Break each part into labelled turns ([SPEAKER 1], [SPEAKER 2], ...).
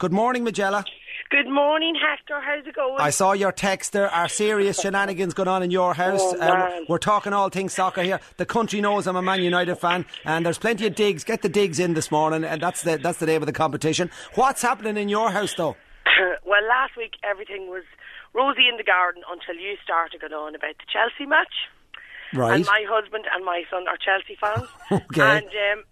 [SPEAKER 1] Good morning, Majella.
[SPEAKER 2] Good morning, Hector. How's it going?
[SPEAKER 1] I saw your text. There are serious shenanigans going on in your house. We're talking all things soccer here. The country knows I'm a Man United fan, and there's plenty of digs. Get the digs in this morning, and that's the name of the competition. What's happening in your house, though?
[SPEAKER 2] Well, last week everything was rosy in the garden until you started going on about the Chelsea match.
[SPEAKER 1] Right.
[SPEAKER 2] And my husband and my son are Chelsea fans.
[SPEAKER 1] Okay.
[SPEAKER 2] And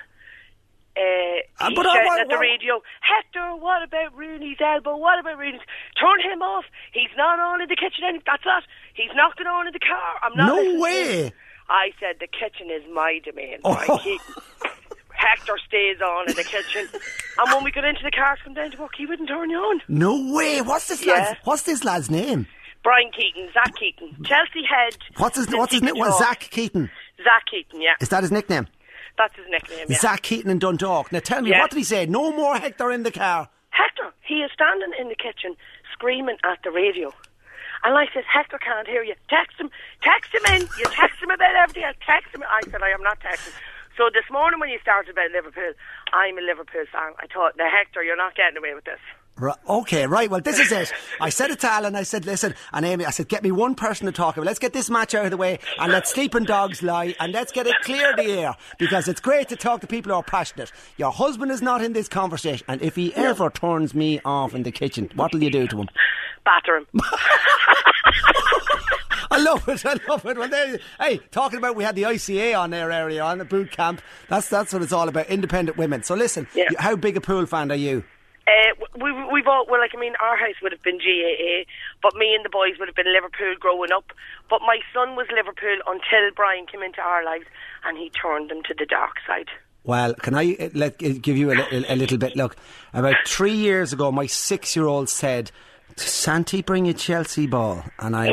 [SPEAKER 2] he's shouting at the radio, Hector, what about Rooney's elbow? What about Rooney's? Turn him off. He's not on in the kitchen. That's it. He's knocked it on in the car. I'm not.
[SPEAKER 1] No way.
[SPEAKER 2] I said the kitchen is my domain. Hector stays on in the kitchen, and when we got into the car to come down to work, he wouldn't turn you on.
[SPEAKER 1] No way. What's this lad's name?
[SPEAKER 2] Brian Keaton, Zach Keaton, Chelsea head.
[SPEAKER 1] What's his name? Zach Keaton.
[SPEAKER 2] Zach Keaton, yeah.
[SPEAKER 1] Is that his nickname?
[SPEAKER 2] That's his nickname, yeah.
[SPEAKER 1] Zach Keaton in Dundalk. Now tell me, what did he say? No more Hector in the car.
[SPEAKER 2] Hector, he is standing in the kitchen screaming at the radio. And I said, Hector can't hear you. Text him in. You text him about everything else. Text him. I said, I am not texting. So this morning when you started about Liverpool, I'm a Liverpool fan. I thought, now Hector, you're not getting away with this.
[SPEAKER 1] Okay, right. Well, this is it. I said it to Alan. I said, listen, and Amy, I said, get me one person to talk about. Let's get this match out of the way and let sleeping dogs lie and let's get it clear the air, because it's great to talk to people who are passionate. Your husband is not in this conversation, and if he ever turns me off in the kitchen, what will you do to him?
[SPEAKER 2] Batter him.
[SPEAKER 1] I love it. Well, hey, talking about, we had the ICA on there earlier on the boot camp. That's what it's all about. Independent women. So listen, how big a Pool fan are you?
[SPEAKER 2] We've all, well, like, I mean, our house would have been GAA, but me and the boys would have been Liverpool growing up. But my son was Liverpool until Brian came into our lives and he turned them to the dark side. Well,
[SPEAKER 1] can I give you a little bit? Look, about 3 years ago, my 6-year-old said, Santi, bring a Chelsea ball. And I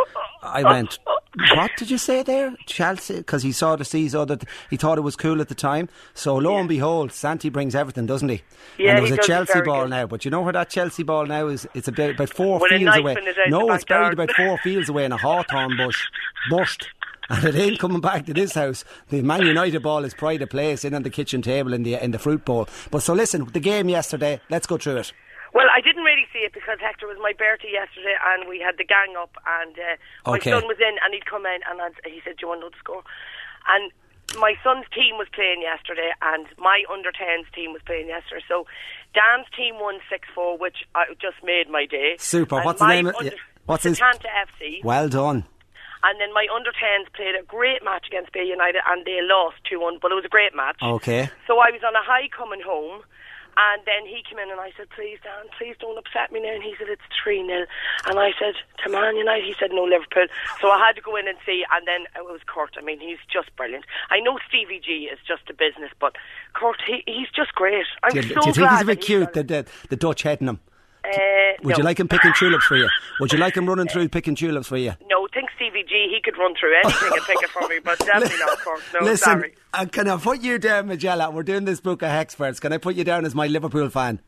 [SPEAKER 1] went, what did you say there? Chelsea? Because he saw that he thought it was cool at the time. So lo and behold, Santi brings everything, doesn't he?
[SPEAKER 2] Yeah,
[SPEAKER 1] and there was
[SPEAKER 2] a
[SPEAKER 1] Chelsea ball now. But you know where that Chelsea ball now is? It's about 4 fields away. No, it's buried about 4 fields away in a hawthorn bush. Burst. And it ain't coming back to this house. The Man United ball is pride of place in on the kitchen table in the fruit bowl. But so listen, the game yesterday, let's go through it.
[SPEAKER 2] Well, I didn't really see it because Hector was my birthday yesterday and we had the gang up and my son was in and he'd come in and he said, do you want to know the score? And my son's team was playing yesterday and my under-10s team was playing yesterday. So Dan's team won 6-4, which just made my day.
[SPEAKER 1] Super. What's the name? What's his?
[SPEAKER 2] Tanta FC.
[SPEAKER 1] Well done.
[SPEAKER 2] And then my under-10s played a great match against Bay United and they lost 2-1, but it was a great match.
[SPEAKER 1] Okay.
[SPEAKER 2] So I was on a high coming home. And then he came in and I said, please, Dan, please don't upset me now. And he said, it's 3-0. And I said, to Man United? He said, no, Liverpool. So I had to go in and see. And then it was Kurt. I mean, he's just brilliant. I know Stevie G is just a business, but Kurt, he's just great.
[SPEAKER 1] Do you think he's a bit cute, the Dutch heading him? Would you like him picking tulips for you? Would you like him running through picking tulips for you?
[SPEAKER 2] No, think Stevie G, he could run through anything and pick it for me, but definitely not, Kurt. No,
[SPEAKER 1] listen,
[SPEAKER 2] sorry.
[SPEAKER 1] Can I put you down, Majella? We're doing this book of experts. Can I put you down as my Liverpool fan?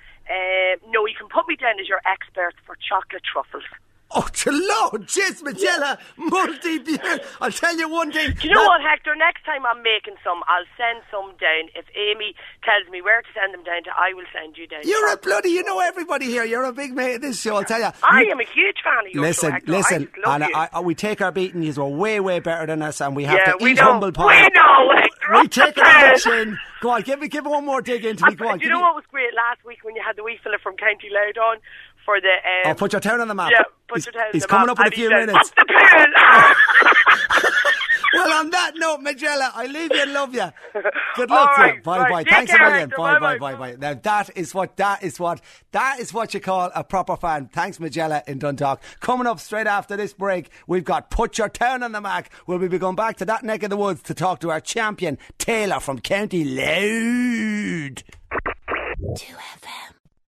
[SPEAKER 2] No, you can put me down as your expert for chocolate truffles.
[SPEAKER 1] Oh, Lord, jeez, Majella, I'll tell you one thing.
[SPEAKER 2] Do you know what, Hector? Next time I'm making some, I'll send some down. If Amy tells me where to send them down to, I will send you down.
[SPEAKER 1] You're a bloody, you know everybody here. You're a big mate of this show, I'll tell you.
[SPEAKER 2] I am a huge fan of yours.
[SPEAKER 1] Listen, and we take our beating. You're way, way better than us, and we have to eat humble pie.
[SPEAKER 2] We know, Hector.
[SPEAKER 1] We take it on the chin. Go on, give it one more dig into me. Go on.
[SPEAKER 2] Do you know what was great last week when you had the wee fella from County Loud on? For the
[SPEAKER 1] put your town on the map.
[SPEAKER 2] Yeah, put your town on the map.
[SPEAKER 1] He's coming up in a few minutes.
[SPEAKER 2] Up the pool.
[SPEAKER 1] Well, on that note, Majella, I leave you and love you. Good luck to you. Bye. Thanks a million. Bye. Now that is what you call a proper fan. Thanks, Majella in Dundalk. Coming up straight after this break, we've got Put Your Town on the Map. We'll be going back to that neck of the woods to talk to our champion, Taylor from County Loud.
[SPEAKER 3] 2FM.